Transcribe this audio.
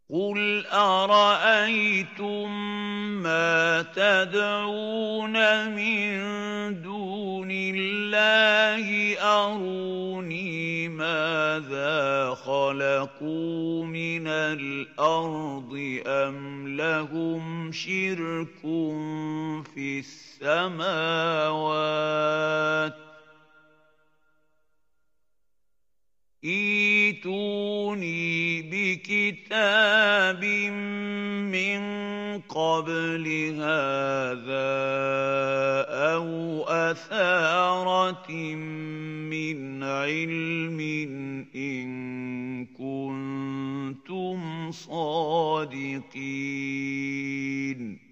قُلْ أَرَأَيْتُم مَّا تَدْعُونَ مِن دُونِ اللَّهِ أَرُونِي مَاذَا خَلَقُوا مِنَ الْأَرْضِ أَمْ لَهُمْ شِرْكٌ فِي السَّمَاوَاتِ ائْتُونِي بِكِتَابٍ مِّن قَبْلِ هَٰذَا أَوْ أَثَارَةٍ مِّنْ عِلْمٍ إِن كُنتُمْ صَادِقِينَ